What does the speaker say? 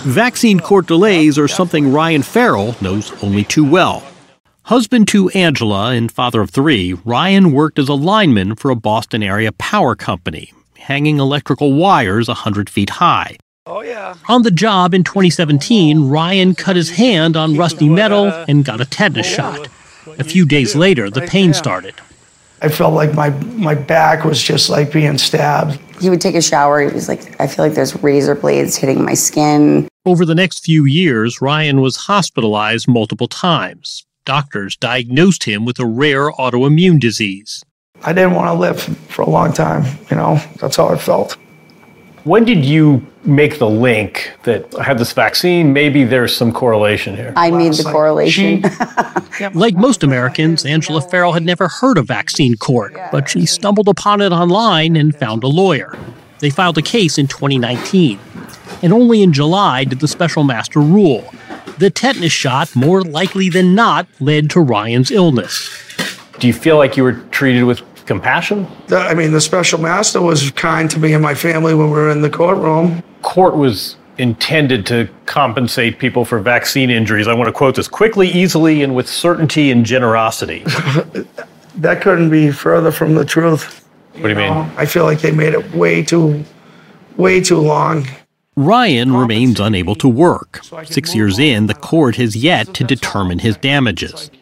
Vaccine court delays are something Ryan Farrell knows only too well. Husband to Angela and father of 3, Ryan worked as a lineman for a Boston area power company, hanging electrical wires 100 feet high. Oh, yeah. On the job in 2017, Ryan cut his hand on rusty metal and got a tetanus shot. A few days later, the pain started. I felt like my back was just like being stabbed. He would take a shower. He was like, I feel like there's razor blades hitting my skin. Over the next few years, Ryan was hospitalized multiple times. Doctors diagnosed him with a rare autoimmune disease. I didn't want to live for a long time, That's how I felt. When did you make the link that I had this vaccine? Maybe there's some correlation here. I made the correlation. Like most Americans, Angela Farrell had never heard of vaccine court, but she stumbled upon it online and found a lawyer. They filed a case in 2019, and only in July did the special master rule. The tetanus shot, more likely than not, led to Ryan's illness. Do you feel like you were treated with compassion? The special master was kind to me and my family when we were in the courtroom. Court was intended to compensate people for vaccine injuries. I want to quote this: quickly, easily, and with certainty and generosity. That couldn't be further from the truth. What do you mean? I feel like they made it way too long. Ryan remains unable to work. 6 years in, the court has yet to determine his damages.